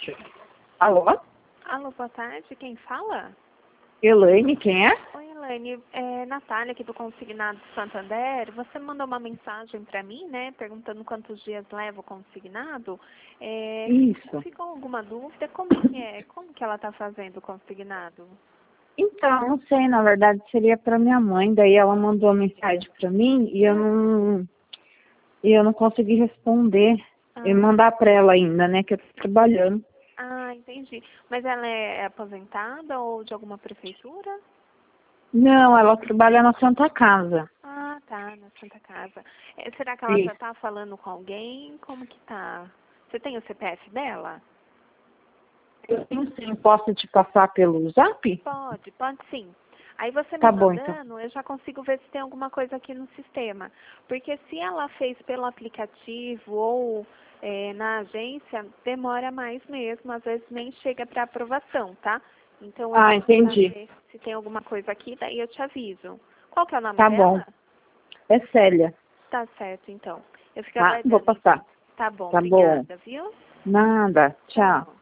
Alô? Alô, boa tarde. Quem fala? Elaine, quem é? Oi, Elaine. É Natália aqui do Consignado Santander. Você mandou uma mensagem para mim, né? Perguntando quantos dias leva o consignado. Isso. Ficou alguma dúvida? Como que é? Como que ela está fazendo o consignado? Então, não sei, na verdade seria para minha mãe, daí ela mandou a mensagem para mim e eu não consegui responder e mandar para ela ainda, né, que eu tô trabalhando. Ah, entendi. Mas ela é aposentada ou de alguma prefeitura? Não, ela trabalha na Santa Casa. Ah, tá, na Santa Casa. Será que ela já Isso. está falando com alguém? Como que tá? Você tem o CPF dela? Eu tenho sim, posso te passar pelo Zap? Pode sim. Aí você me Tá bom, então. mandando, eu já consigo ver se tem alguma coisa aqui no sistema. Porque se ela fez pelo aplicativo ou na agência, demora mais mesmo, às vezes nem chega para aprovação, tá? Então eu vou tentar Entendi. ver se tem alguma coisa aqui, daí eu te aviso. Qual que é o nome Tá bom. dela? É Célia, Tá certo, então. Eu fico tá? Vou aguardando, então. passar. Tá bom, Tá bom. obrigada, viu? Nada. Tchau. Tchau.